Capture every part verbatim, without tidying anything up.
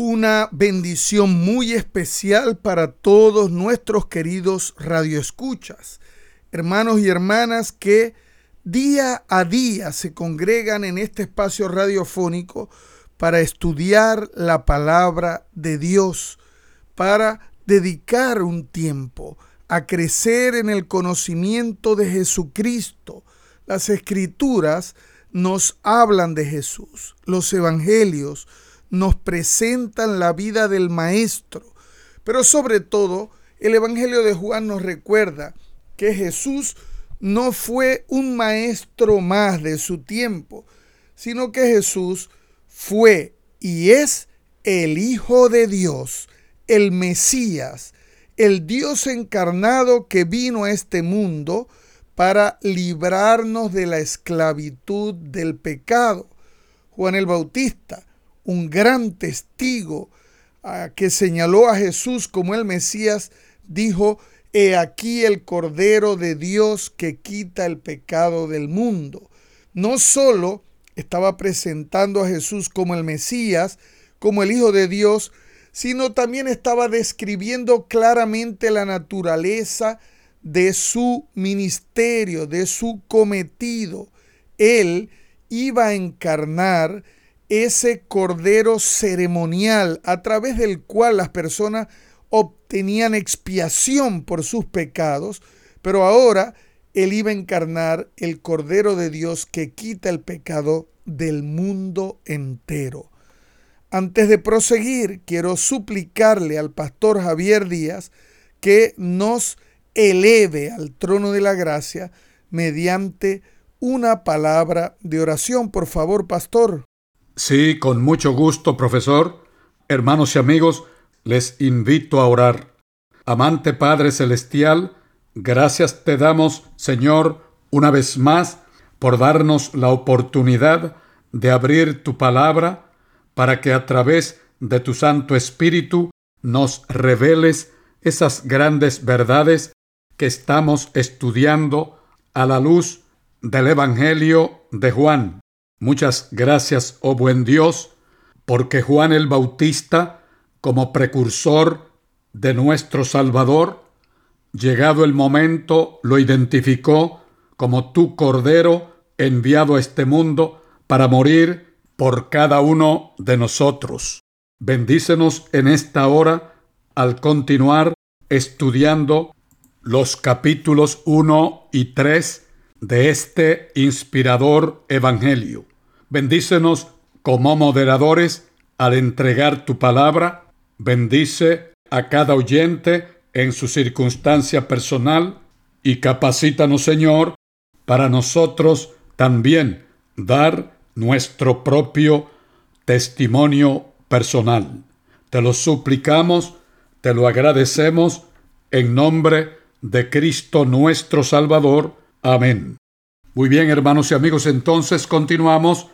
Una bendición muy especial para todos nuestros queridos radioescuchas, hermanos y hermanas que día a día se congregan en este espacio radiofónico para estudiar la palabra de Dios, para dedicar un tiempo a crecer en el conocimiento de Jesucristo. Las Escrituras nos hablan de Jesús, los evangelios nos presentan la vida del Maestro, pero sobre todo el Evangelio de Juan nos recuerda que Jesús no fue un maestro más de su tiempo, sino que Jesús fue y es el Hijo de Dios, el Mesías, el Dios encarnado que vino a este mundo para librarnos de la esclavitud del pecado. Juan el Bautista, un gran testigo uh, que señaló a Jesús como el Mesías, dijo: «He aquí el Cordero de Dios que quita el pecado del mundo». No solo estaba presentando a Jesús como el Mesías, como el Hijo de Dios, sino también estaba describiendo claramente la naturaleza de su ministerio, de su cometido. Él iba a encarnar ese cordero ceremonial a través del cual las personas obtenían expiación por sus pecados, pero ahora Él iba a encarnar el Cordero de Dios que quita el pecado del mundo entero. Antes de proseguir, quiero suplicarle al pastor Javier Díaz que nos eleve al trono de la gracia mediante una palabra de oración. Por favor, pastor. Sí, con mucho gusto, profesor. Hermanos y amigos, les invito a orar. Amante Padre Celestial, gracias te damos, Señor, una vez más, por darnos la oportunidad de abrir tu palabra para que a través de tu Santo Espíritu nos reveles esas grandes verdades que estamos estudiando a la luz del Evangelio de Juan. Muchas gracias, oh buen Dios, porque Juan el Bautista, como precursor de nuestro Salvador, llegado el momento, lo identificó como tu Cordero enviado a este mundo para morir por cada uno de nosotros. Bendícenos en esta hora al continuar estudiando los capítulos uno y tres de este inspirador Evangelio. Bendícenos como moderadores al entregar tu palabra. Bendice a cada oyente en su circunstancia personal y capacítanos, Señor, para nosotros también dar nuestro propio testimonio personal. Te lo suplicamos, te lo agradecemos en nombre de Cristo nuestro Salvador. Amén. Muy bien, hermanos y amigos, entonces continuamos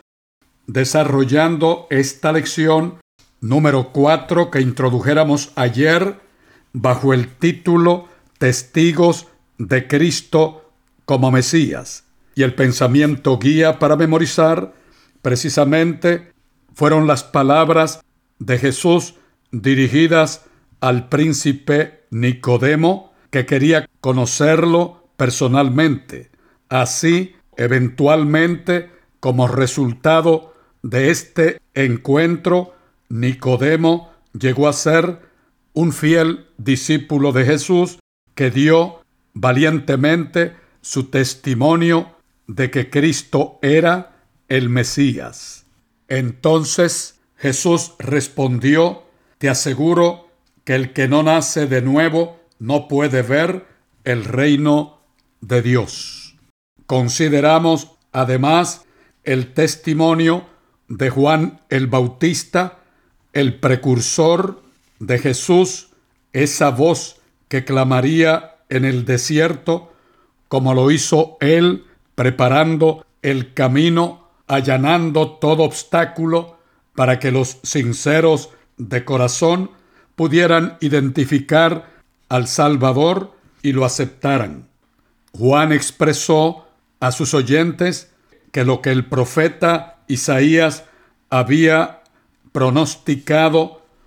desarrollando esta lección número cuatro que introdujéramos ayer bajo el título Testigos de Cristo como Mesías. Y el pensamiento guía para memorizar precisamente fueron las palabras de Jesús dirigidas al príncipe Nicodemo, que quería conocerlo personalmente. Así, eventualmente, como resultado de este encuentro, Nicodemo llegó a ser un fiel discípulo de Jesús que dio valientemente su testimonio de que Cristo era el Mesías. Entonces Jesús respondió: «Te aseguro que el que no nace de nuevo no puede ver el reino de Dios». Consideramos además el testimonio de Juan el Bautista, el precursor de Jesús, esa voz que clamaría en el desierto, como lo hizo él, preparando el camino, allanando todo obstáculo para que los sinceros de corazón pudieran identificar al Salvador y lo aceptaran. Juan expresó a sus oyentes que lo que el profeta Isaías había pronosticado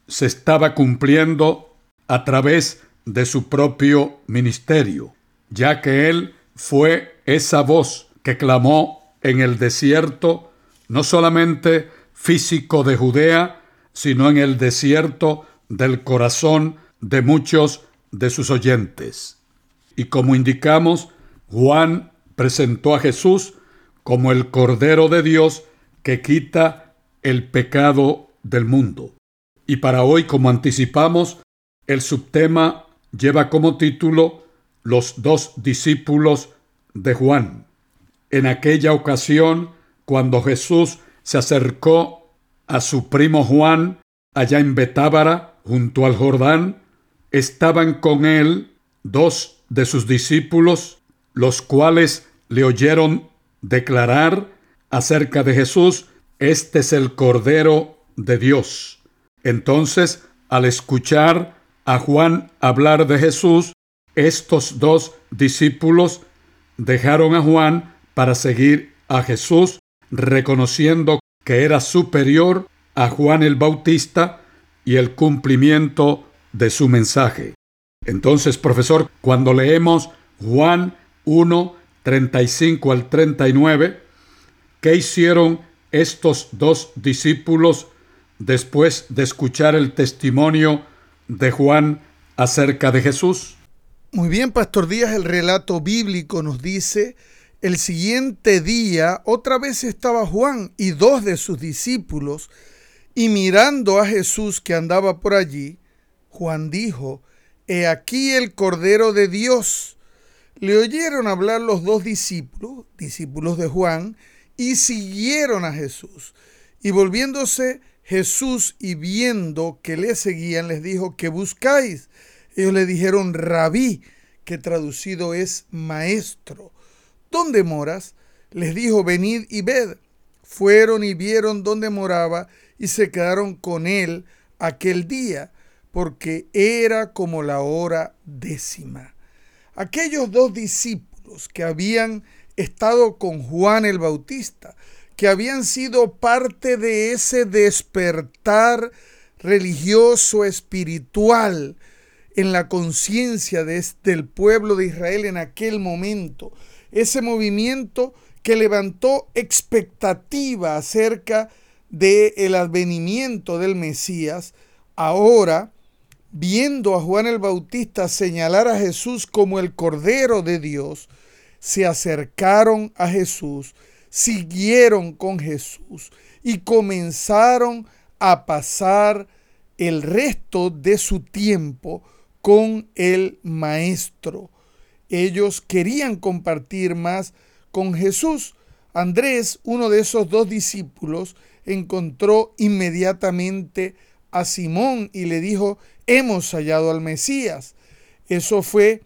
se estaba cumpliendo a través de su propio ministerio, ya que él fue esa voz que clamó en el desierto, no solamente físico de Judea, sino en el desierto del corazón de muchos de sus oyentes. Y como indicamos, Juan presentó a Jesús como el Cordero de Dios que quita el pecado del mundo. Y para hoy, como anticipamos, el subtema lleva como título Los dos discípulos de Juan. En aquella ocasión, cuando Jesús se acercó a su primo Juan, allá en Betábara, junto al Jordán, estaban con él dos de sus discípulos, los cuales le oyeron declarar acerca de Jesús: este es el Cordero de Dios. Entonces, al escuchar a Juan hablar de Jesús, estos dos discípulos dejaron a Juan para seguir a Jesús, reconociendo que era superior a Juan el Bautista y el cumplimiento de su mensaje. Entonces, profesor, cuando leemos Juan uno, treinta y cinco al treinta y nueve, ¿qué hicieron estos dos discípulos después de escuchar el testimonio de Juan acerca de Jesús? Muy bien, Pastor Díaz, el relato bíblico nos dice: el siguiente día otra vez estaba Juan y dos de sus discípulos, y mirando a Jesús que andaba por allí, Juan dijo: He aquí el Cordero de Dios. Le oyeron hablar los dos discípulos, discípulos de Juan, y siguieron a Jesús. Y volviéndose Jesús y viendo que le seguían, les dijo: ¿qué buscáis? Ellos le dijeron: Rabí, que traducido es maestro. ¿Dónde moras? Les dijo: venid y ved. Fueron y vieron dónde moraba y se quedaron con él aquel día, porque era como la hora décima. Aquellos dos discípulos que habían estado con Juan el Bautista, que habían sido parte de ese despertar religioso, espiritual, en la conciencia de, del pueblo de Israel en aquel momento, ese movimiento que levantó expectativa acerca del advenimiento del Mesías, ahora, viendo a Juan el Bautista señalar a Jesús como el Cordero de Dios, se acercaron a Jesús, siguieron con Jesús y comenzaron a pasar el resto de su tiempo con el Maestro. Ellos querían compartir más con Jesús. Andrés, uno de esos dos discípulos, encontró inmediatamente a Simón y le dijo: hemos hallado al Mesías. Eso fue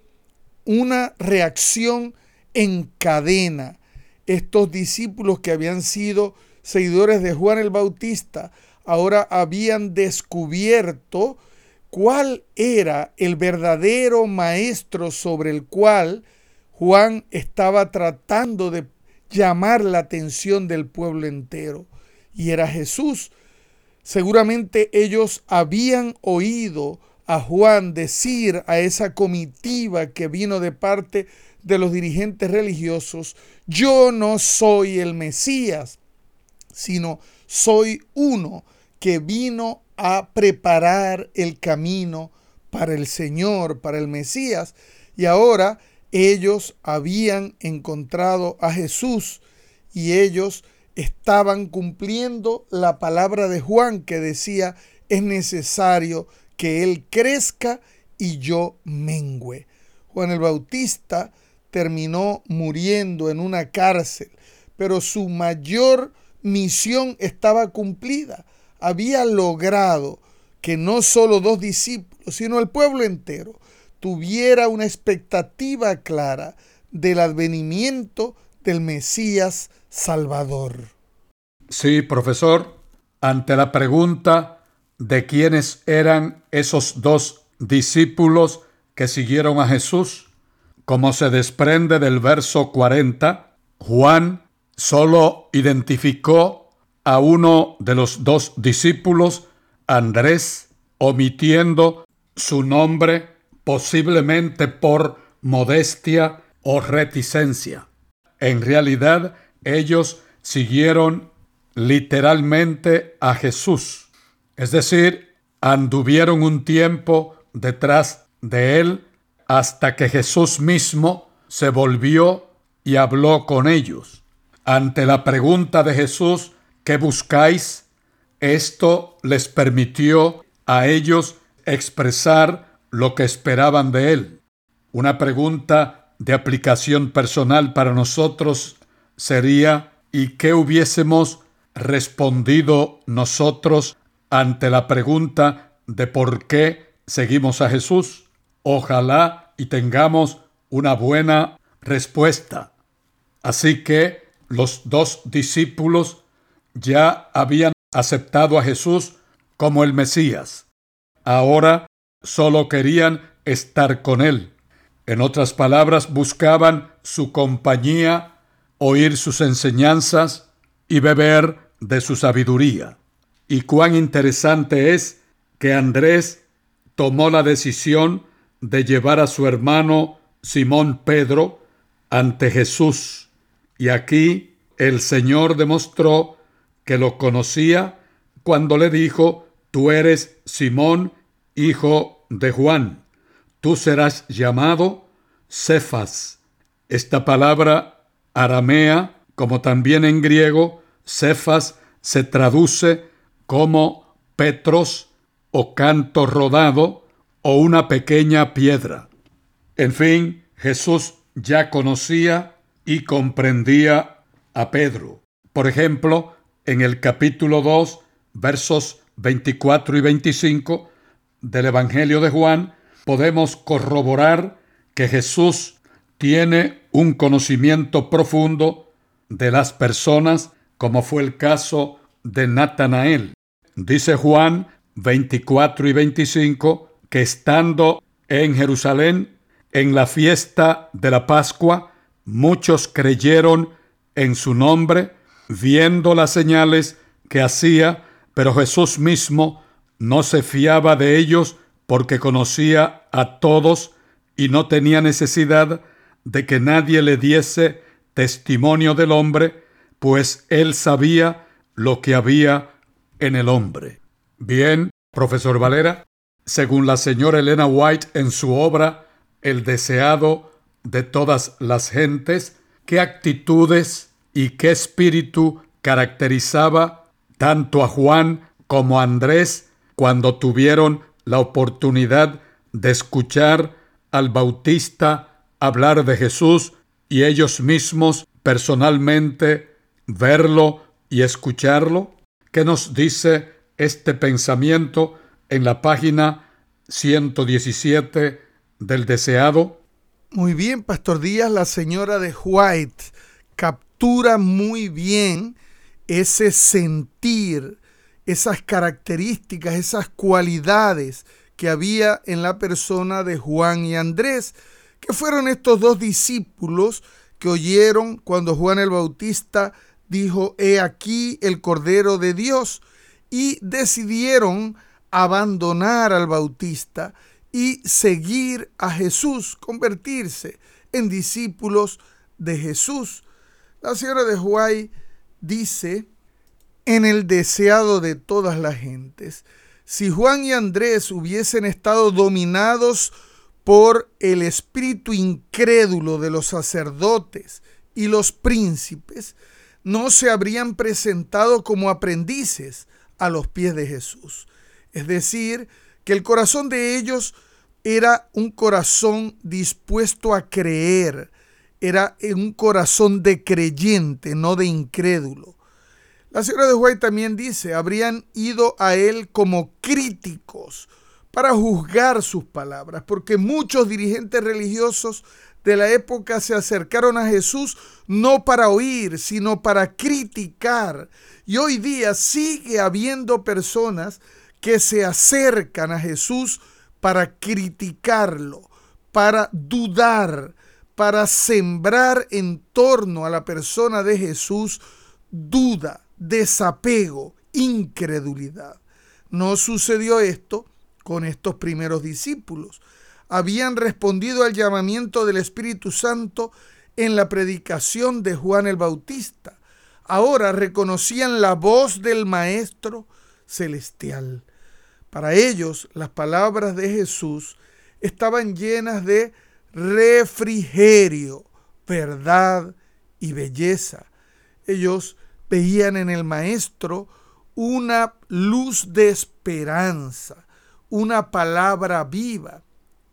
una reacción en cadena. Estos discípulos que habían sido seguidores de Juan el Bautista ahora habían descubierto cuál era el verdadero maestro sobre el cual Juan estaba tratando de llamar la atención del pueblo entero, y era Jesús. Seguramente ellos habían oído a Juan decir a esa comitiva que vino de parte de los dirigentes religiosos: yo no soy el Mesías, sino soy uno que vino a preparar el camino para el Señor, para el Mesías. Y ahora ellos habían encontrado a Jesús y ellos estaban cumpliendo la palabra de Juan, que decía: es necesario que Él crezca y yo mengüe. Juan el Bautista terminó muriendo en una cárcel, pero su mayor misión estaba cumplida. Había logrado que no solo dos discípulos, sino el pueblo entero tuviera una expectativa clara del advenimiento del Mesías Salvador. Sí, profesor, ante la pregunta de quiénes eran esos dos discípulos que siguieron a Jesús, como se desprende del verso cuarenta, Juan solo identificó a uno de los dos discípulos, Andrés, omitiendo su nombre, posiblemente por modestia o reticencia. En realidad, ellos siguieron literalmente a Jesús, es decir, anduvieron un tiempo detrás de él hasta que Jesús mismo se volvió y habló con ellos. Ante la pregunta de Jesús, ¿qué buscáis?, esto les permitió a ellos expresar lo que esperaban de él. Una pregunta de aplicación personal para nosotros sería: ¿y qué hubiésemos respondido nosotros ante la pregunta de por qué seguimos a Jesús? Ojalá y tengamos una buena respuesta. Así que los dos discípulos ya habían aceptado a Jesús como el Mesías. Ahora solo querían estar con él. En otras palabras, buscaban su compañía, oír sus enseñanzas y beber de su sabiduría. Y cuán interesante es que Andrés tomó la decisión de llevar a su hermano Simón Pedro ante Jesús. Y aquí el Señor demostró que lo conocía cuando le dijo: tú eres Simón, hijo de Juan. Tú serás llamado Cefas. Esta palabra aramea, como también en griego, Cefas, se traduce como Petros o canto rodado o una pequeña piedra. En fin, Jesús ya conocía y comprendía a Pedro. Por ejemplo, en el capítulo dos, versos veinticuatro y veinticinco del Evangelio de Juan, podemos corroborar que Jesús tiene un conocimiento profundo de las personas, como fue el caso de Natanael. Dice Juan veinticuatro y veinticinco que estando en Jerusalén en la fiesta de la Pascua, muchos creyeron en su nombre, viendo las señales que hacía, pero Jesús mismo no se fiaba de ellos porque conocía a todos y no tenía necesidad de que nadie le diese testimonio del hombre, pues él sabía lo que había en el hombre. Bien, profesor Valera, según la señora Elena White en su obra El deseado de todas las gentes, ¿qué actitudes y qué espíritu caracterizaba tanto a Juan como a Andrés cuando tuvieron la oportunidad de escuchar al Bautista hablar de Jesús y ellos mismos personalmente verlo y escucharlo? ¿Qué nos dice este pensamiento en la página ciento diecisiete del deseado? Muy bien, Pastor Díaz, la señora de White captura muy bien ese sentir, esas características, esas cualidades que había en la persona de Juan y Andrés, que fueron estos dos discípulos que oyeron cuando Juan el Bautista dijo: he aquí el Cordero de Dios, y decidieron abandonar al Bautista y seguir a Jesús, convertirse en discípulos de Jesús. La señora de White dice en El deseado de todas las gentes: si Juan y Andrés hubiesen estado dominados por el espíritu incrédulo de los sacerdotes y los príncipes, no se habrían presentado como aprendices a los pies de Jesús. Es decir, que el corazón de ellos era un corazón dispuesto a creer, era un corazón de creyente, no de incrédulo. La señora de White también dice: habrían ido a él como críticos para juzgar sus palabras, porque muchos dirigentes religiosos de la época se acercaron a Jesús no para oír, sino para criticar. Y hoy día sigue habiendo personas que se acercan a Jesús para criticarlo, para dudar, para sembrar en torno a la persona de Jesús duda, desapego, incredulidad. No sucedió esto con estos primeros discípulos. Habían respondido al llamamiento del Espíritu Santo en la predicación de Juan el Bautista. Ahora reconocían la voz del Maestro Celestial. Para ellos, las palabras de Jesús estaban llenas de refrigerio, verdad y belleza. Ellos veían en el Maestro una luz de esperanza, una palabra viva.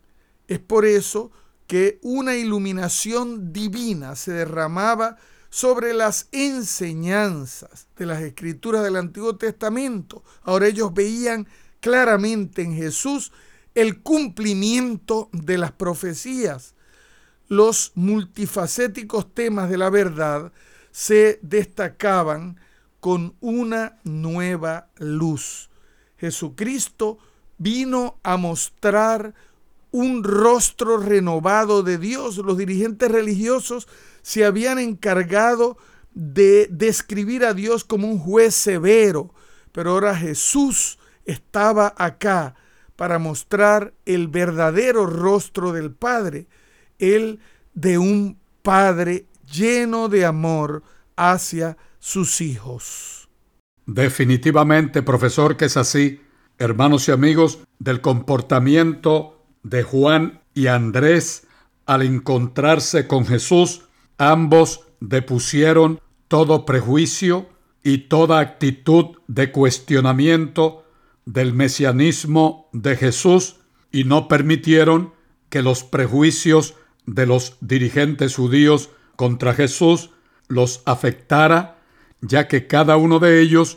Es por eso que una iluminación divina se derramaba sobre las enseñanzas de las Escrituras del Antiguo Testamento. Ahora ellos veían claramente en Jesús el cumplimiento de las profecías. Los multifacéticos temas de la verdad se destacaban con una nueva luz. Jesucristo vino a mostrar un rostro renovado de Dios. Los dirigentes religiosos se habían encargado de describir a Dios como un juez severo, pero ahora Jesús estaba acá para mostrar el verdadero rostro del Padre, el de un Padre lleno de amor hacia sus hijos. Definitivamente, profesor, que es así. Hermanos y amigos, del comportamiento de Juan y Andrés al encontrarse con Jesús, ambos depusieron todo prejuicio y toda actitud de cuestionamiento del mesianismo de Jesús y no permitieron que los prejuicios de los dirigentes judíos contra Jesús los afectara, ya que cada uno de ellos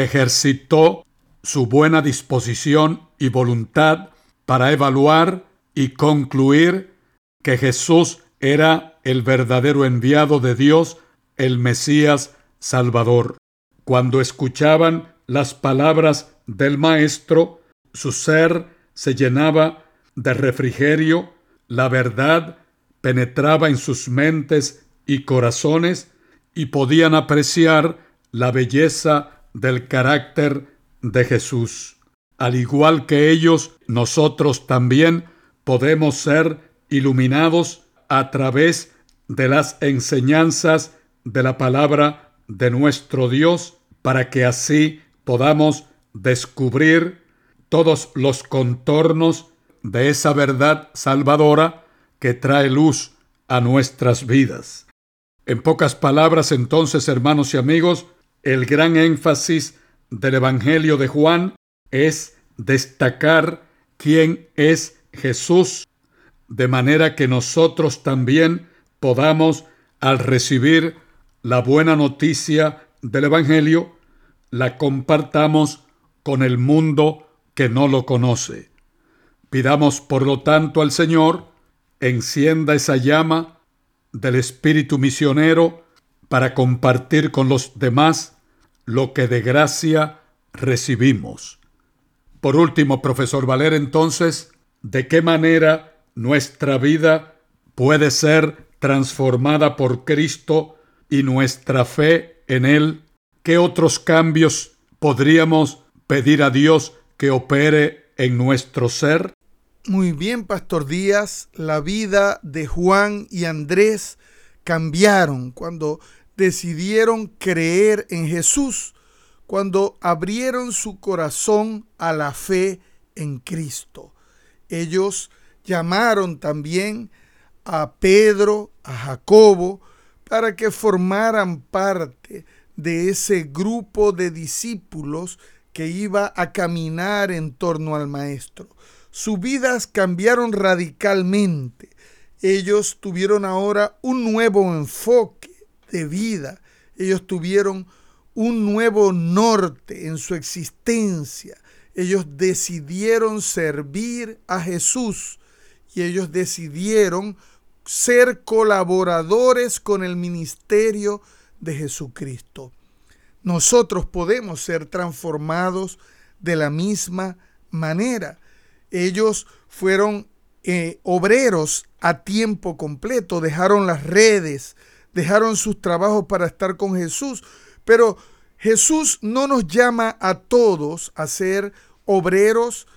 ejercitó su buena disposición y voluntad para evaluar y concluir que Jesús era el verdadero enviado de Dios, el Mesías Salvador. Cuando escuchaban las palabras del Maestro, su ser se llenaba de refrigerio, la verdad penetraba en sus mentes y corazones y podían apreciar la belleza del carácter de Jesús. Al igual que ellos, nosotros también podemos ser iluminados a través de las enseñanzas de la palabra de nuestro Dios, para que así podamos descubrir todos los contornos de esa verdad salvadora que trae luz a nuestras vidas. En pocas palabras, entonces, hermanos y amigos, el gran énfasis del Evangelio de Juan es destacar quién es Jesús, de manera que nosotros también podamos, al recibir la buena noticia del Evangelio, la compartamos con el mundo que no lo conoce. Pidamos, por lo tanto, al Señor, encienda esa llama del espíritu misionero para compartir con los demás lo que de gracia recibimos. Por último, profesor Valer, entonces, ¿de qué manera nuestra vida puede ser transformada por Cristo y nuestra fe en Él? ¿Qué otros cambios podríamos pedir a Dios que opere en nuestro ser? Muy bien, Pastor Díaz. La vida de Juan y Andrés cambiaron cuando decidieron creer en Jesús, cuando abrieron su corazón a la fe en Cristo. Ellos llamaron también a Pedro, a Jacobo, para que formaran parte de ese grupo de discípulos que iba a caminar en torno al Maestro. Sus vidas cambiaron radicalmente. Ellos tuvieron ahora un nuevo enfoque de vida. Ellos tuvieron un nuevo norte en su existencia. Ellos decidieron servir a Jesús y ellos decidieron ser colaboradores con el ministerio de Jesucristo. Nosotros podemos ser transformados de la misma manera. Ellos fueron eh, obreros a tiempo completo, dejaron las redes, dejaron sus trabajos para estar con Jesús, pero Jesús no nos llama a todos a ser obreros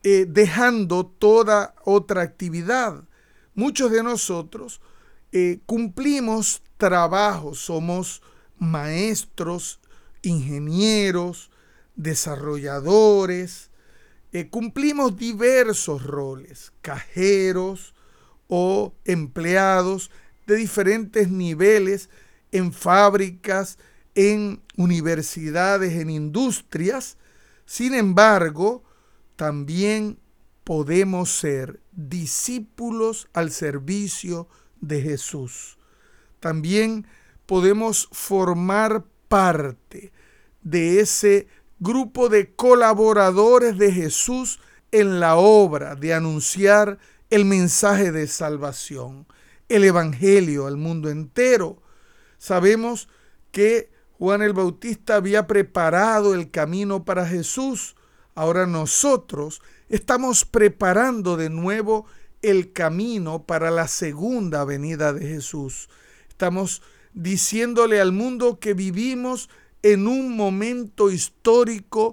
eh, dejando toda otra actividad. Muchos de nosotros eh, cumplimos trabajos, somos maestros, ingenieros, desarrolladores, eh, cumplimos diversos roles, cajeros o empleados de diferentes niveles en fábricas, en universidades, en industrias. Sin embargo, también podemos ser discípulos al servicio de Jesús. También podemos formar parte de ese grupo de colaboradores de Jesús en la obra de anunciar el mensaje de salvación, el evangelio al mundo entero. Sabemos que Juan el Bautista había preparado el camino para Jesús. Ahora nosotros estamos preparando de nuevo el camino para la segunda venida de Jesús. Estamos diciéndole al mundo que vivimos en un momento histórico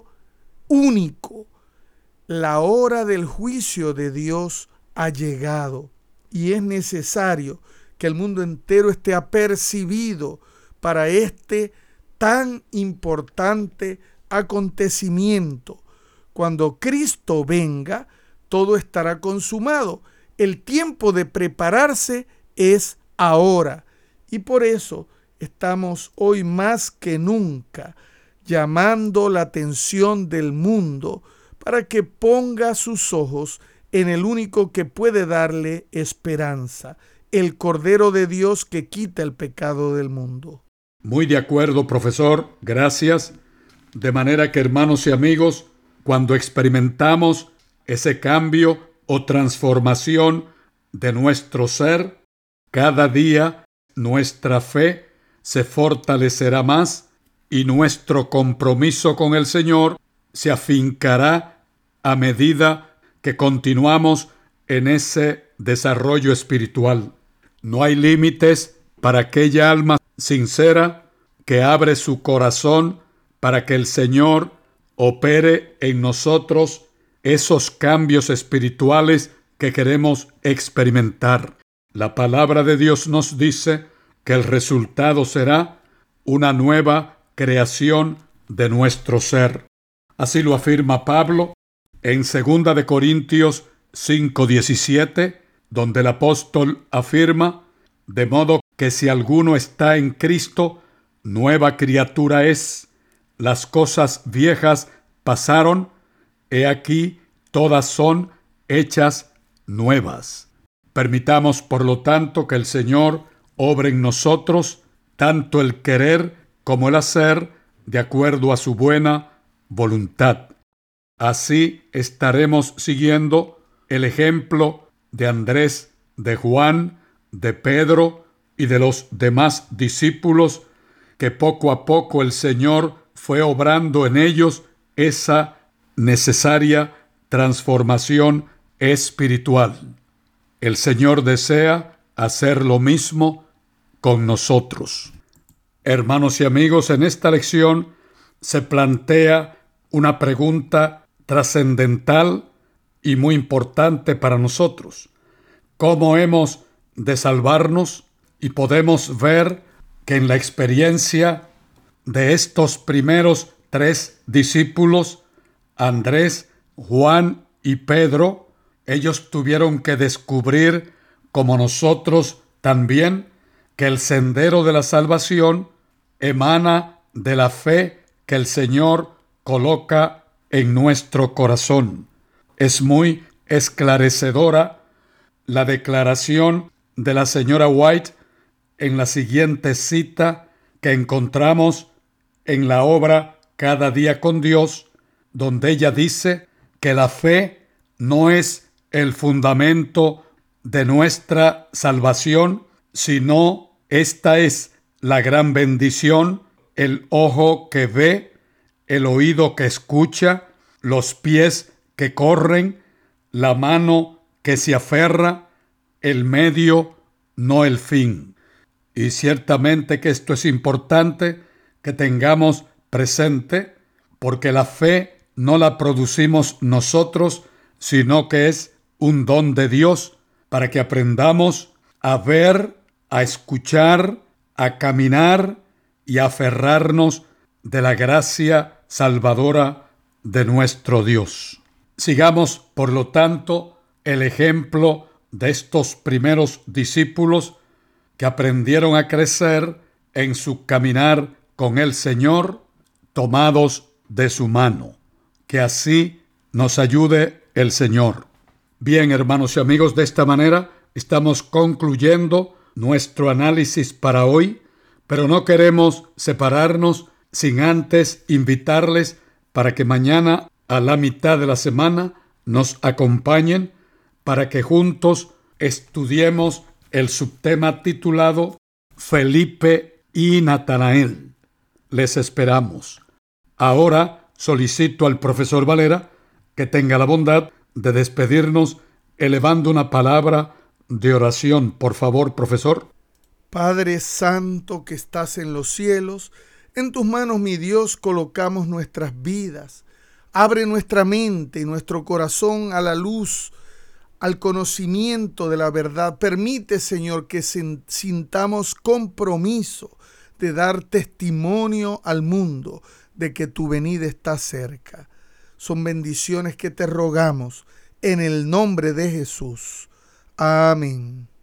único. La hora del juicio de Dios ha llegado y es necesario que el mundo entero esté apercibido para este tan importante acontecimiento. Cuando Cristo venga, todo estará consumado. El tiempo de prepararse es ahora. Y por eso estamos hoy más que nunca llamando la atención del mundo para que ponga sus ojos en el único que puede darle esperanza, el Cordero de Dios que quita el pecado del mundo. Muy de acuerdo, profesor. Gracias. De manera que, hermanos y amigos, cuando experimentamos ese cambio o transformación de nuestro ser, cada día nuestra fe se fortalecerá más y nuestro compromiso con el Señor se afincará a medida que continuamos en ese desarrollo espiritual. No hay límites para aquella alma sincera que abre su corazón para que el Señor opere en nosotros esos cambios espirituales que queremos experimentar. La palabra de Dios nos dice que el resultado será una nueva creación de nuestro ser. Así lo afirma Pablo en segunda de Corintios cinco diecisiete, donde el apóstol afirma: de modo que si alguno está en Cristo, nueva criatura es. Las cosas viejas pasaron, he aquí todas son hechas nuevas. Permitamos, por lo tanto, que el Señor obre en nosotros tanto el querer como el hacer de acuerdo a su buena voluntad. Así estaremos siguiendo el ejemplo de Andrés, de Juan, de Pedro y de los demás discípulos, que poco a poco el Señor fue obrando en ellos esa necesaria transformación espiritual. El Señor desea hacer lo mismo con nosotros. Hermanos y amigos, en esta lección se plantea una pregunta trascendental y muy importante para nosotros. ¿Cómo hemos de salvarnos? Y podemos ver que en la experiencia de estos primeros tres discípulos, Andrés, Juan y Pedro, ellos tuvieron que descubrir, como nosotros también, que el sendero de la salvación emana de la fe que el Señor coloca en nuestro corazón. Es muy esclarecedora la declaración de la señora White en la siguiente cita que encontramos en la obra Cada día con Dios, donde ella dice que la fe no es el fundamento de nuestra salvación, sino esta es la gran bendición, el ojo que ve, el oído que escucha, los pies que corren, la mano que se aferra, el medio, no el fin. Y ciertamente que esto es importante que tengamos presente, porque la fe no la producimos nosotros, sino que es un don de Dios para que aprendamos a ver, a escuchar, a caminar y a aferrarnos de la gracia salvadora de nuestro Dios. Sigamos, por lo tanto, el ejemplo de estos primeros discípulos que aprendieron a crecer en su caminar con el Señor, tomados de su mano. Que así nos ayude el Señor. Bien, hermanos y amigos, de esta manera estamos concluyendo nuestro análisis para hoy, pero no queremos separarnos sin antes invitarles para que mañana, a la mitad de la semana, nos acompañen para que juntos estudiemos el subtema titulado Felipe y Natanael. Les esperamos. Ahora solicito al profesor Valera que tenga la bondad de despedirnos elevando una palabra de oración. Por favor, profesor. Padre Santo que estás en los cielos, en tus manos, mi Dios, colocamos nuestras vidas. Abre nuestra mente y nuestro corazón a la luz, al conocimiento de la verdad. Permite, Señor, que sintamos compromiso de dar testimonio al mundo de que tu venida está cerca. Son bendiciones que te rogamos en el nombre de Jesús. Amén.